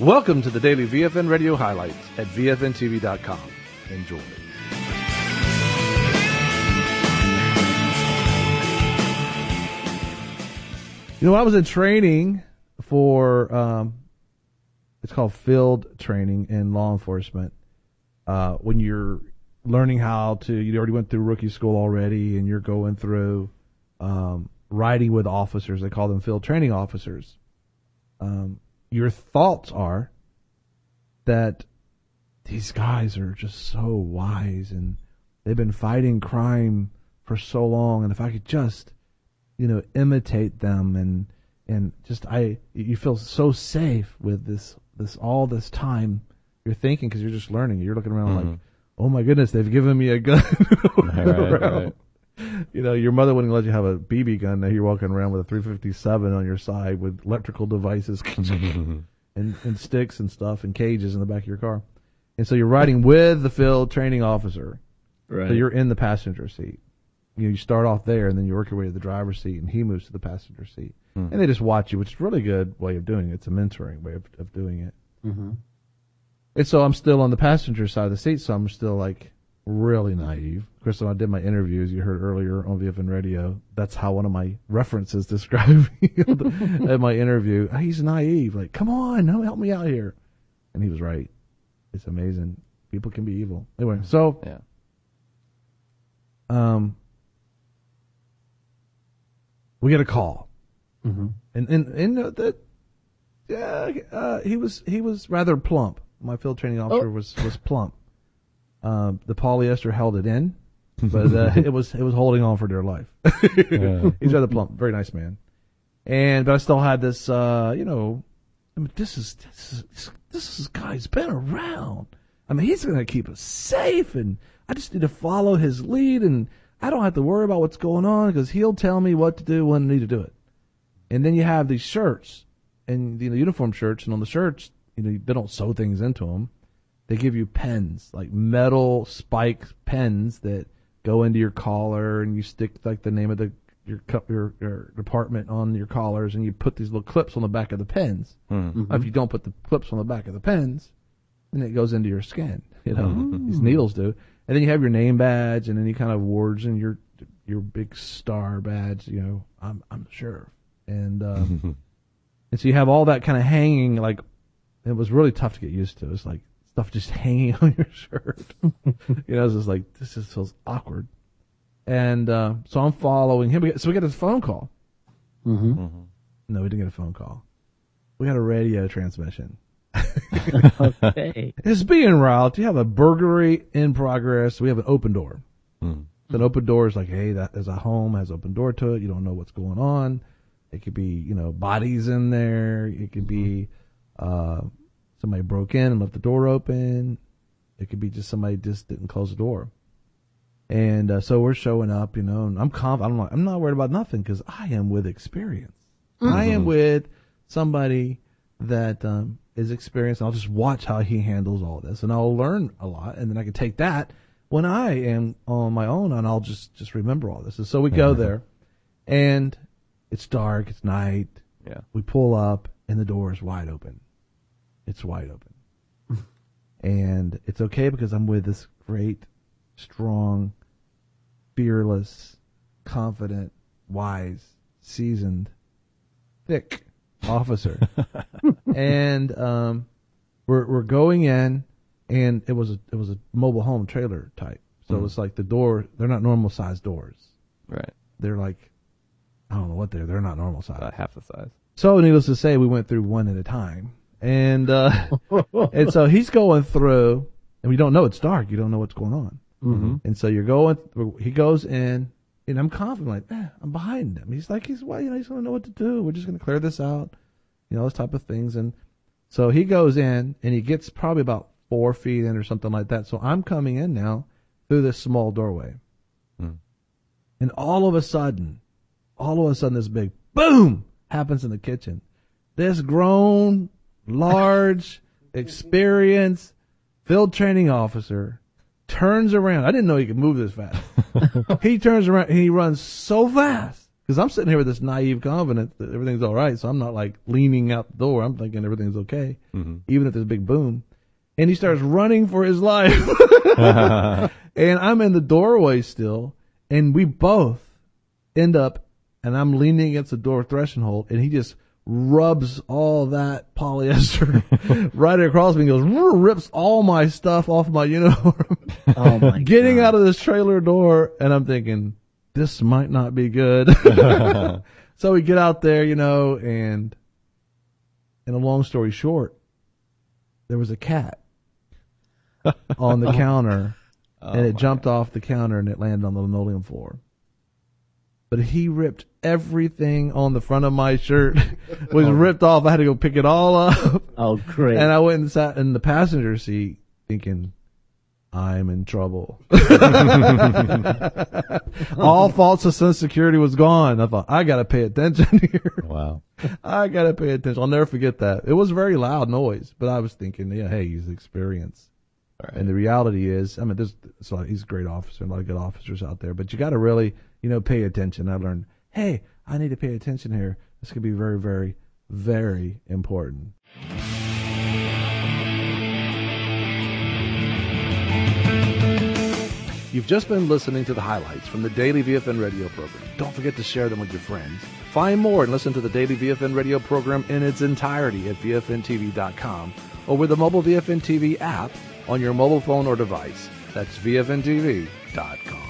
Welcome to the daily VFN radio highlights at VFNTV.com. Enjoy. You know, I was in training for, it's called field training in law enforcement. When you're learning how to, you already went through rookie school already, and you're going through riding with officers. They call them field training officers. Your thoughts are that these guys are just so wise, and they've been fighting crime for so long, and if I could just, imitate them, and you feel so safe with this all this time. You're thinking, because you're just learning. You're looking around like, oh my goodness, they've given me a gun. Right. Your mother wouldn't let you have a BB gun. Now you're walking around with a 357 on your side with electrical devices and sticks and stuff and cages in the back of your car. And so you're riding with the field training officer. Right. So you're in the passenger seat. You start off there, and then you work your way to the driver's seat, and he moves to the passenger seat. Mm-hmm. And they just watch you, which is a really good way of doing it. It's a mentoring way of doing it. Mm-hmm. And so I'm still on the passenger side of the seat, so I'm still like really naive. Of course, when I did my interviews, you heard earlier on VFN Radio, that's how one of my references described me at my interview. He's naive. Like, come on, help me out here. And he was right. It's amazing. People can be evil. Anyway, so yeah. We get a call. Mm-hmm. He was rather plump. My field training officer was plump. The polyester held it in, but it was holding on for dear life. Yeah. He's rather plump, very nice man. But I still had this, this guy's been around. I mean, he's going to keep us safe, and I just need to follow his lead, and I don't have to worry about what's going on because he'll tell me what to do when I need to do it. And then you have these shirts, and uniform shirts, and on the shirts, they don't sew things into them. They give you pens, like metal spike pens that go into your collar, and you stick like the name of your department on your collars, and you put these little clips on the back of the pens. Mm-hmm. If you don't put the clips on the back of the pens, then it goes into your skin. These needles do. And then you have your name badge, and then you kind of awards and your big star badge. I'm the sheriff, and and so you have all that kind of hanging. Like, it was really tough to get used to. It's like stuff just hanging on your shirt. It's just like, this just feels awkward. And so I'm following him. So we got a phone call. Mm-hmm. Mm-hmm. No, we didn't get a phone call. We got a radio transmission. Okay. It's being route. You have a burglary in progress. We have an open door. Mm. An open door is like, hey, there's a home, has open door to it. You don't know what's going on. It could be, bodies in there. It could be somebody broke in and left the door open. It could be just somebody just didn't close the door. And so we're showing up, and I'm confident. I'm not worried about nothing because I am with experience. Mm-hmm. I am with somebody that is experienced. I'll just watch how he handles all this, and I'll learn a lot, and then I can take that when I am on my own, and I'll just remember all this. And so we go there, and it's dark. It's night. Yeah. We pull up, and the door is wide open. It's wide open. And it's okay because I'm with this great, strong, fearless, confident, wise, seasoned, thick officer. And we're going in, and it was a mobile home trailer type. So it was like the door, they're not normal size doors. Right. They're like, I don't know what they're not normal size. About half the size. So needless to say, we went through one at a time. And and so he's going through, and we don't know, it's dark. You don't know what's going on. Mm-hmm. And so he goes in, and I'm confident, like, I'm behind him. He's going to know what to do. We're just going to clear this out, those type of things. And so he goes in, and he gets probably about 4 feet in or something like that. So I'm coming in now through this small doorway. Mm. And all of a sudden, this big boom happens in the kitchen. This grown, large, experienced field training officer turns around. I didn't know he could move this fast. He turns around, and he runs so fast Because I'm sitting here with this naive confidence that everything's all right, so I'm not like leaning out the door. I'm thinking everything's okay, even if there's a big boom. And he starts running for his life. And I'm in the doorway still, and we both end up, and I'm leaning against the door threshold, and he just rubs all that polyester right across me and goes, rips all my stuff off my uniform. Oh my Getting God. out of this trailer door, and I'm thinking, this might not be good. So we get out there, and a long story short, there was a cat on the counter, and it jumped off the counter and it landed on the linoleum floor. But he ripped everything on the front of my shirt was ripped off. I had to go pick it all up. Oh, great. And I went and sat in the passenger seat thinking, I'm in trouble. All false sense of security was gone. I thought, I got to pay attention here. Wow. I got to pay attention. I'll never forget that. It was very loud noise, but I was thinking, yeah, hey, he's experienced. Right. And the reality is, I mean, he's a great officer, a lot of good officers out there, but you got to really, pay attention. I learned, hey, I need to pay attention here. This could be very, very, very important. You've just been listening to the highlights from the Daily VFN radio program. Don't forget to share them with your friends. Find more and listen to the Daily VFN radio program in its entirety at VFNTV.com or with the mobile VFN TV app on your mobile phone or device. That's VFNTV.com.